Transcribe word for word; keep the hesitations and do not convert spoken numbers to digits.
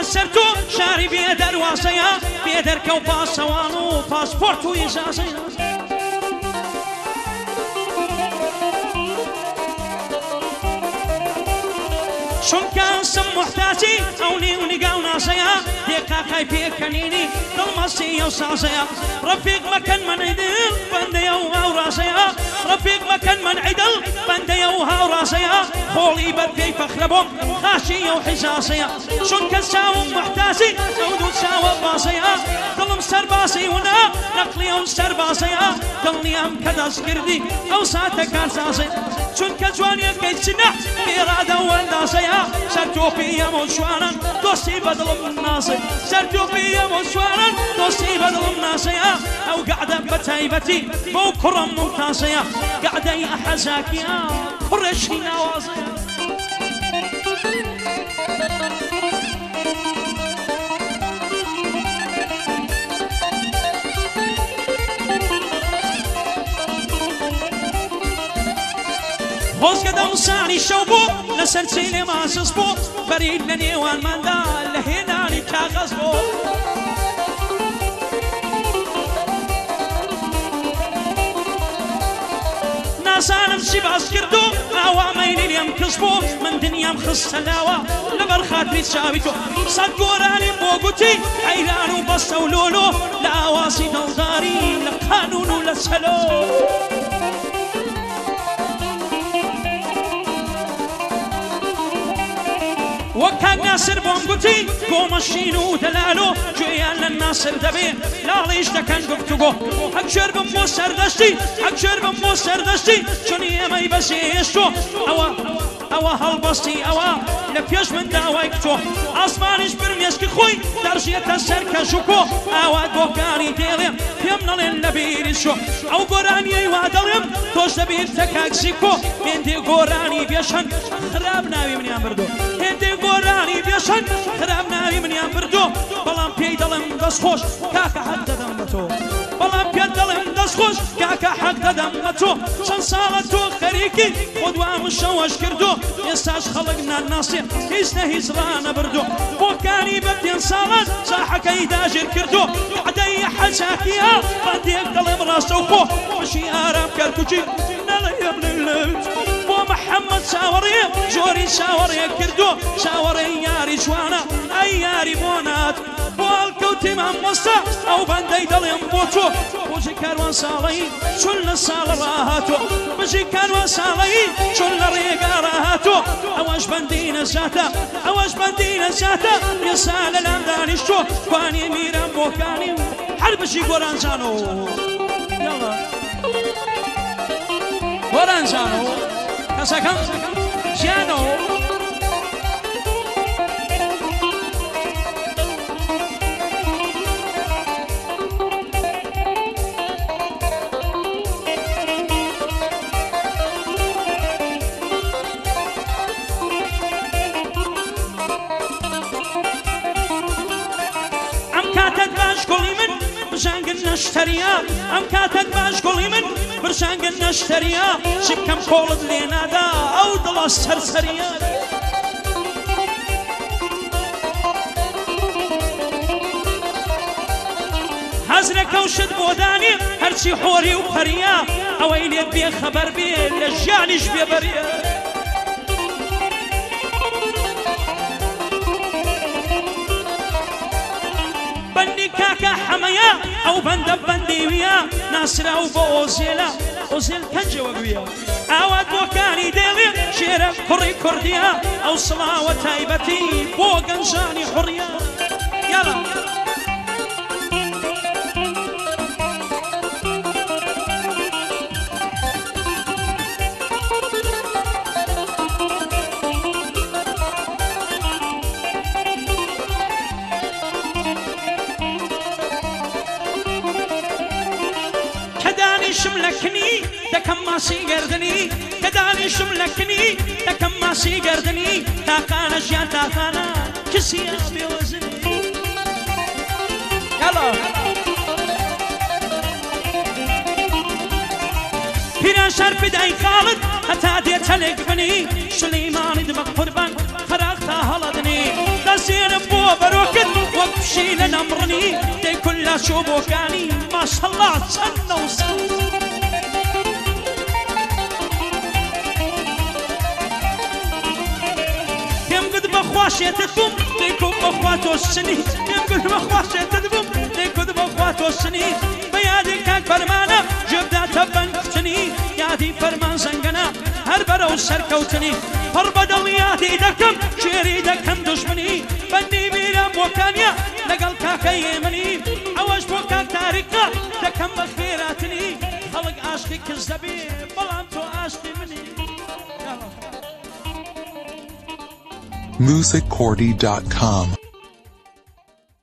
لەسەر تۆ شاری بێ دەروازەیە بێ دەرکە و پاسەوان و پاسپۆرت و ئیجازەیە چونکە سم محتاجی ئەو نێو نیگاو ناسەیە دێقاقای پێکەنینی دڵمەسی ئەو سازەیە ڕەفیق مەکەن منعی دڵ بەندەیە و هاوڕازەیە ڕەفیق مەکەن منعی دڵ بەندەیە و هاوڕازەیە خۆڵی بەرپێی فەخرە بۆم خاشی ئەو حیجازەیە چونکە چاوم محتاجی ئەو دوو چاوە بازەیە دڵم سەربازی ونا نەقلی ئەو سەربازەیە دڵنیام کە دەستکردی ئەو ساتە کارزازەیە چونکە جوانیەکەی چنە ئێرادە و ئەندازەیە سەرتۆپی ئەمە جوانن دۆستی بەدڵم نازێ سەرتۆپی ئەمە جوانن دۆستی بەدڵم نازەیە ئەو گەعدە بە تایبەتی بۆ کوڕم ممتازەیە گەعدەی ئەحەزاکیە کوڕێکی ناوازەیە خۆزگە دەوسانی شەو بۆ لەسەر چینێ ماسس بۆ بەرید لە نێوانماندا لە هێنانی کاغەز بۆ نازانم چی باس کردو ئاوا مەیلی لێم کەس بۆ من دنیام خستە لاوە لەبەر خاتری چاوی تۆ سەد گۆرانی بۆ گوتی حەیران و بەستە و لۆلۆ لە ئاواسی دڵداری لە قانون و لە چەلۆ وەکاک ناسر بۆم گوتی گۆمەشین و دەلالۆ گوێیان لە ناسر دەبێ لاڵیش دەکەن گفتوگۆ هەک ژێر بم بۆ سەردەشتی هەک ژێر بم بۆ سەردەشتی چون ئێمەی بەسێشتۆ ئەوە ئەوە هەڵبەستی ئەوە لە پێش من داوای کتۆ ئاسمانیش برمێشکی خۆی دەڕژێتە سەر کەژوکۆ ئاوا گۆکانی دێڵێم پێم نەڵێن لە بیری شۆ ئەو گۆرانیەی وا دەڵێم تۆش دەبیرتە کاکسیکۆ هێندێ گۆرانی بێشەن خراب ناوی منیان بردۆ هێندێ گۆرانی بێشەن خراب ناوی منیان بردۆ بەڵام پێی دەڵێم دەستخۆش کاکە حەق دەدەم بە تۆ بەڵام پێت دەڵێم دەستخۆش کاکە حەق دەدەم بە تۆ چەند ساڵە تۆ خەریکی خۆ دوام شەوەش کردو ئێستاش خەڵک ناناسێ هیچ نە هیچ ڕانەبردو بۆکانی بە پێنج ساڵان ساحەکەی داژیر کردو عەدەی حەجاکیە بەندێک دەڵێم ڕاستە و خۆ خۆشی ئارام کەرکوچی نەڵێم لەیلەت بۆ محەممەد چاوەڕێ جۆری چاوەڕێ کردو چاوەڕێی یاری جوانە ئەی یاری بۆ نات بۆ هەڵکەوتی مامۆستا ئەو بەندەی دەڵێم بۆ تۆ بۆجی کاروان ساڵەی چون لە ساڵە ڕاهاتۆ بژی کاروان ساڵەی چون لە ڕێگا ڕاهاتۆ ئەوەش بەندی نەزاتە ئەوەش بەندی نەزاتە ئێستا لەلام دانیشتۆ کوانی میرم بۆکانی هەر بژی گۆرانجانۆ گۆرانجانۆ کەسەکەم ژیانۆ برژانگن نەشتەریە ئەم کاتەک باش گوڵی من برژانگن نەشتەریە چی بکەم کۆڵت لێ نادا ئەو دڵە سەرسەریە حەزرە کەوشت بۆ دانێ هەرچی حۆری و پەریە ئەوەی لێت بێ خەبەر بێ لە ژیانیش بێبەریە کاکە حەمەیە ئەو بەندە بەندێویە ناسرا و بۆ ئۆزێلە ئۆزێل کەنجەوە گویە ئاوات بۆکانی دێڵێ شێرە کوڕی کوردیە ئەو سڵاوە تایبەتی بۆ گەنجانی حوڕیە یاڵە دەکەم ماسی گردنی کە دانیشم لە کنی دەکەم ماسی گردنی تاقانە ژیان تاقانە کسی بێوەزنی یاڵە پیران شەر فیدای خاڵت هەتا دێتە لێک بنی سولەیمانی دمە قوربان خەراق تا هەڵەدنی دەزێنم بۆ بەرۆ دەژی لە نەمڕنی دەی کولا چۆبۆکانی ماشەڵڵا چەند نەوسڵ پێم گوت بەخوا شێتت بووم دەی کۆ بەخوا تۆشنی پێم گوت بەخوا شێتت بووم دەی کۆت بەخوا تۆشنی بە یادی کاک فەرمانە جێبداتە بەنگ کوچنی یادی فەرمان زەنگەنە هەر بەرەو سەرکەوتنی پڕ بەدڵ یادی دەکەم شێری دەکەم دوژمنی بەندی میرام بۆکانیە لەگەڵ کاکەی ئێمنی ئەوەش بۆ کاک تاریکە دەکەم بە خێراتنی خەڵک عاشقی کەس دەبێ بەڵام تۆ عاشقی منی music cordy dot com